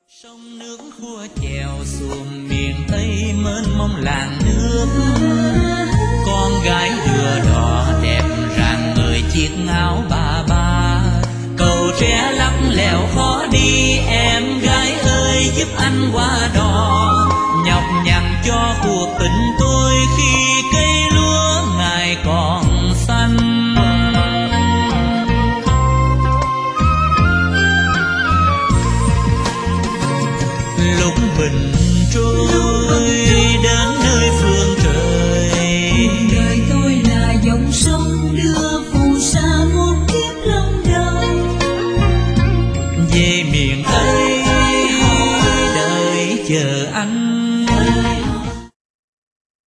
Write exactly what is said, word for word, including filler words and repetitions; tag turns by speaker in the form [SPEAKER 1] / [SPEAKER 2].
[SPEAKER 1] sông nước khua chèo xuồng miền Tây mênh mông làng nước, con gái đưa đò đẹp rạng ngời chiếc áo ba ba. Cầu tre lắc lẻo khó đi, em gái ơi giúp anh qua đò.